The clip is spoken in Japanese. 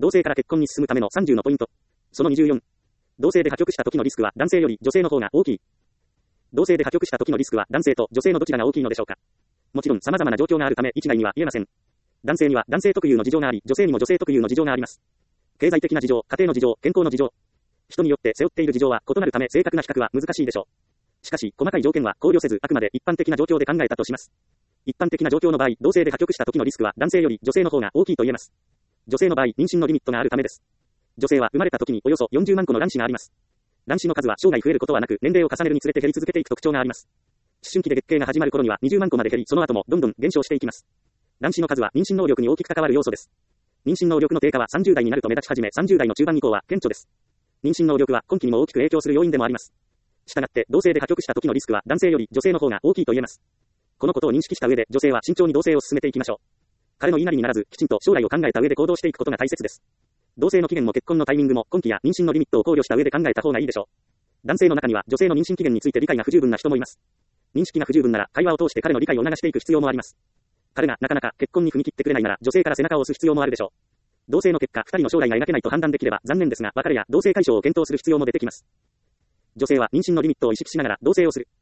同性から結婚に進むための30のポイント。その24。同性で破局した時のリスクは男性より女性の方が大きい。同性で破局した時のリスクは男性と女性のどちらが大きいのでしょうか。もちろん様々な状況があるため一概には言えません。男性には男性特有の事情があり、女性にも女性特有の事情があります。経済的な事情、家庭の事情、健康の事情。人によって背負っている事情は異なるため正確な比較は難しいでしょう。しかし、細かい条件は考慮せず、あくまで一般的な状況で考えたとします。一般的な状況の場合、同性で破局した時のリスクは男性より女性の方が大きいと言えます。女性の場合、妊娠のリミットがあるためです。女性は生まれた時におよそ40万個の卵子があります。卵子の数は生涯増えることはなく、年齢を重ねるにつれて減り続けていく特徴があります。思春期で月経が始まる頃には20万個まで減り、その後もどんどん減少していきます。卵子の数は妊娠能力に大きく関わる要素です。妊娠能力の低下は30代になると目立ち始め、30代の中盤以降は顕著です。妊娠能力は今期にも大きく影響する要因でもあります。したがって、同性で破局した時のリスクは男性より女性の方が大きいと言えます。このことを認識した上で、女性は慎重に同性を進めていきましょう。彼の言いなりにならず、きちんと将来を考えた上で行動していくことが大切です。同性の期限も結婚のタイミングも婚期や妊娠のリミットを考慮した上で考えた方がいいでしょう。男性の中には女性の妊娠期限について理解が不十分な人もいます。認識が不十分なら会話を通して彼の理解を促していく必要もあります。彼がなかなか結婚に踏み切ってくれないなら女性から背中を押す必要もあるでしょう。同性の結果、二人の将来が描けないと判断できれば残念ですが、別れや同性解消を検討する必要も出てきます。女性は妊娠のリミットを意識しながら同性をする。